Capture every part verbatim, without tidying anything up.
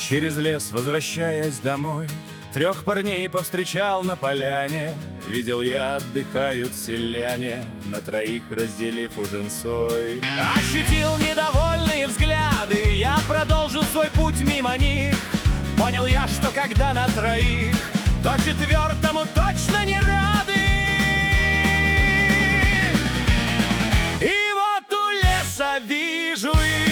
Через лес, возвращаясь домой, трех парней повстречал на поляне. Видел я, отдыхают селяне, на троих разделив ужин сой. Ощутил недовольные взгляды, я продолжил свой путь мимо них. Понял я, что когда на троих, то четвертому точно не рады. И вот у леса вижу их,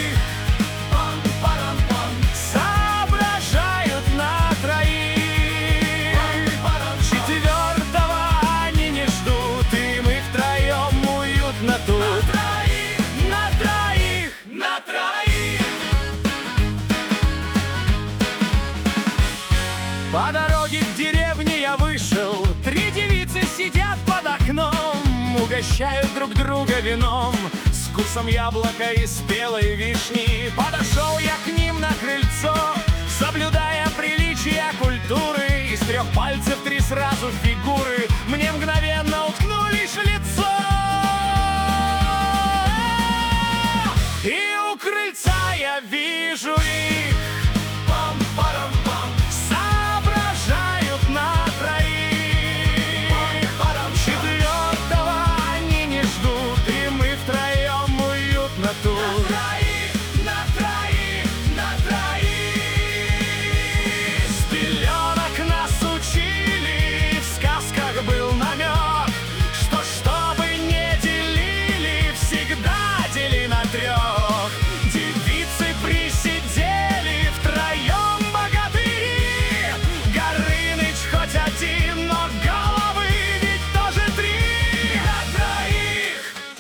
соображают на троих. Четвертого они не ждут, и мы втроем уютно тут. На троих, на троих, на троих. По дороге к деревне я вышел, три девицы сидят под окном, угощают друг друга вином с вкусом яблока и спелой вишни. Подошел я к ним на крыльцо, соблюдая приличия культуры. Из трех пальцев три сразу фигуры мне мгновенно уткнулись в лицо. И у крыльца я вижу их, пам-парам-пам, соображают на троих. Четвертого они не ждут, и мы втроем уютно тут. На троих, на троих, на троих. С пеленок нас учили, в сказках был намек, что чтобы не делили, всегда дели на трех. Девицы присидели втроем богатыри, Горыныч хоть один, но головы ведь тоже три. На троих.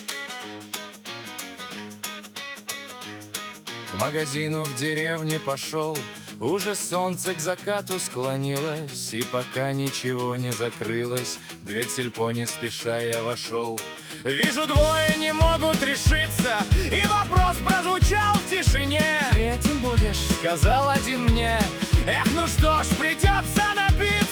К магазину в деревне пошел, уже солнце к закату склонилось, и пока ничего не закрылось, в дверь сельпо не спеша я вошел. Вижу, двое не могут решиться, и вопрос прозвучал в тишине. «Третьим будешь?» — сказал один мне. Эх, ну что ж, придется напиться.